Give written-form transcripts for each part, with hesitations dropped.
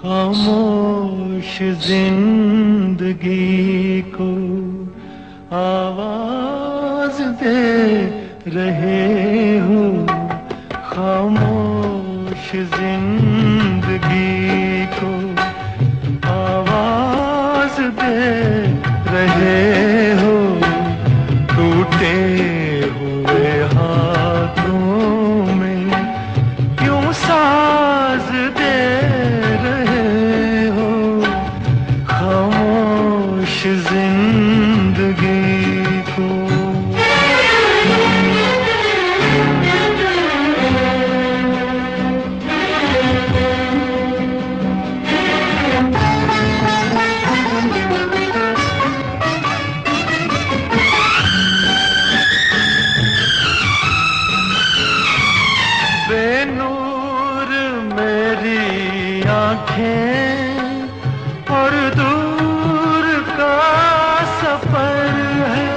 खामोश जिंदगी को आवाज दे रहे हो। खामोश जिंदगी को आवाज दे रहे हो। टूटे हुए हाथों में क्यों साज दे रहे हो। खामोश जिंदगी को बेनूर मेरी आंखें और दूर का सफर है।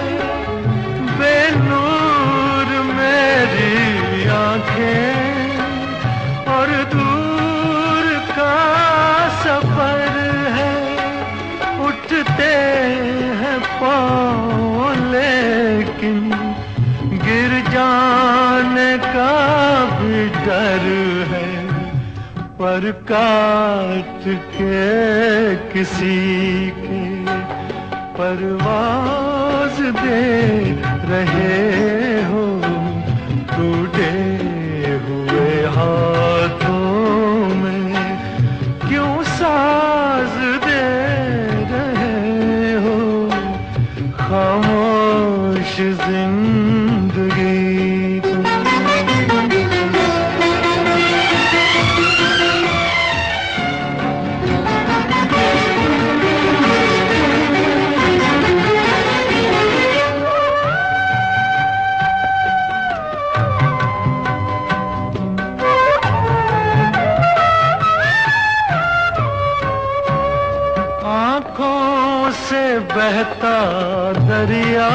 बेनूर मेरी आंखें और दूर का सफर है। उठते हैं पाँव लेकिन गिर जाने का भी डर है। पर काट के किसी के परवाज दे रहे हो। टूटे हुए हाथों में क्यों साज दे रहे हो। खामोश जिंदगी को आँखों से बहता दरिया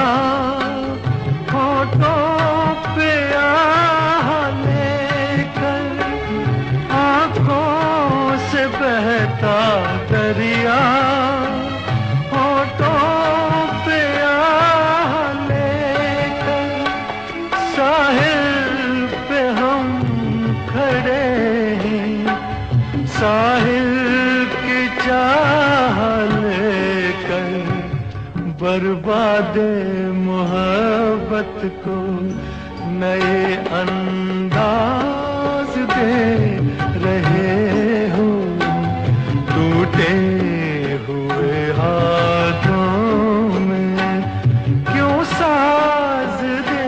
होठों पे आह लेकर। आँखों से बहता दरिया होठों पे आह लेकर। साहिल पे हम खड़े हैं साहिल की चाह लेकर। बर्बादे मोहब्बत को नए अंदाज दे रहे हो। टूटे हुए हाथों में क्यों साज दे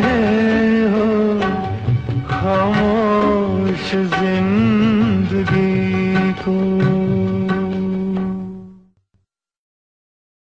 रहे हो। खामोश जिंदगी